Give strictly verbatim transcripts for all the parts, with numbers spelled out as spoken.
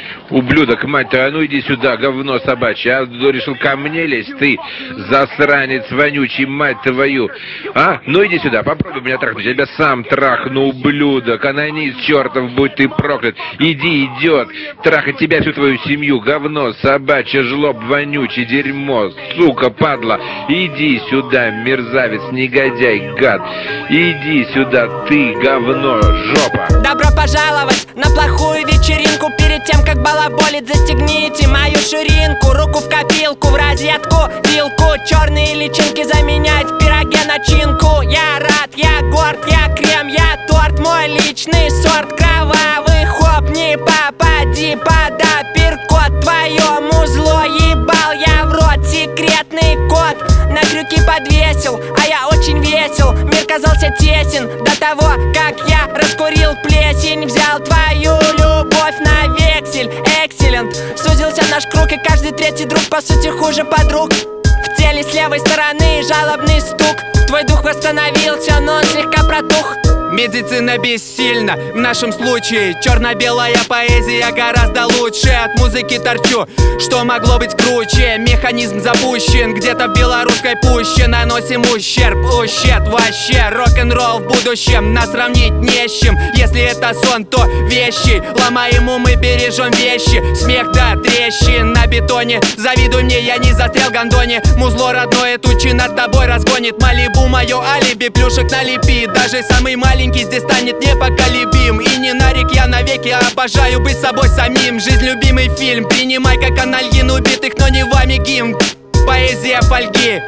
Ублюдок, мать твою, а ну иди сюда, говно собачье. А решил ко мне лезть, ты засранец вонючий, мать твою. А? Ну иди сюда, попробуй меня трахнуть. Я тебя сам трахну, ублюдок. Анонист чертов, будь ты проклят. Иди, идет. Трахать тебя, всю твою семью. Говно собачье, жлоб вонючий, дерьмо. Сука, падла. Иди сюда, мерзавец, негодяй, гад. Иди сюда, ты, говно, жопа. Добро пожаловать на плохую вечеринку. Перед тем, как балаболит, застегните мою ширинку. Руку в копилку, в розетку, вилку. Черные личинки заменяют в пироге начинку. Я рад, я горд, я крем, я торт. Мой личный сорт, кровавый хоп. Не попади под апперкот. Твоему зло ебал я в рот. Секретный код на крюки подвесил, а я очень весел. Мир казался тесен до того, как я раскурил плесень. Взял твою любовь на вексель. Экселент. Сузился наш круг, и каждый третий друг по сути хуже подруг. В теле с левой стороны жалобный стук. Твой дух восстановился, но он слегка протух. Медицина бессильна, в нашем случае черно-белая поэзия гораздо лучше. От музыки торчу, что могло быть круче. Механизм запущен, где-то в белорусской пуще. Наносим ущерб, ущерб вообще. Рок-н-ролл в будущем, нас сравнить не с чем. Если это сон, то вещи. Ломаем умы, бережем вещи. Смех до трещин на бетоне. Завидуй мне, я не застрял в гондоне. Музло родное тучи над тобой разгонит. Малибу мое алиби, плюшек налепи. Даже самый маленький здесь станет непоколебим. И не нарик, я навеки обожаю быть собой самим. Жизнь любимый фильм, принимай как анальгин убитых, но не вами гимн. Поэзия фольги.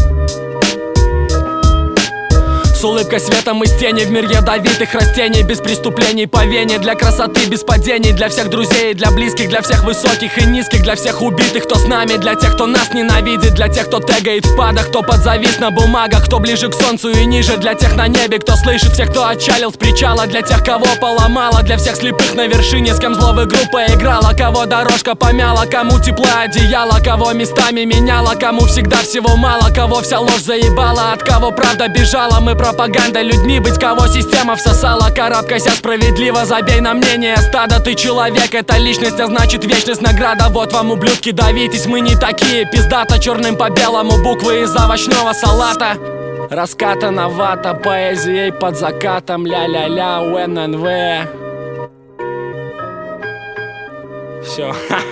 С улыбкой светом из тени в мир ядовитых растений. Без преступлений по вене, для красоты без падений. Для всех друзей, для близких, для всех высоких и низких. Для всех убитых, кто с нами, для тех, кто нас ненавидит. Для тех, кто тегает в падах, кто подзавис на бумагах. Кто ближе к солнцу и ниже, для тех на небе, кто слышит всех, кто отчалил с причала. Для тех, кого поломало, для всех слепых на вершине. С кем зло в игру поиграла, кого дорожка помяла. Кому тепло одеяло, кого местами меняла. Кому всегда всего мало, кого вся ложь заебала. От кого правда бежала, мы про пропаганда людьми быть, кого система всосала. Карабкайся справедливо, забей на мнение стада. Ты человек, это личность, а значит вечность награда. Вот вам, ублюдки, давитесь, мы не такие. Пиздато черным по белому, буквы из овощного салата. Раскатана вата, поэзией под закатом. Ля-ля-ля, УННВ. Все.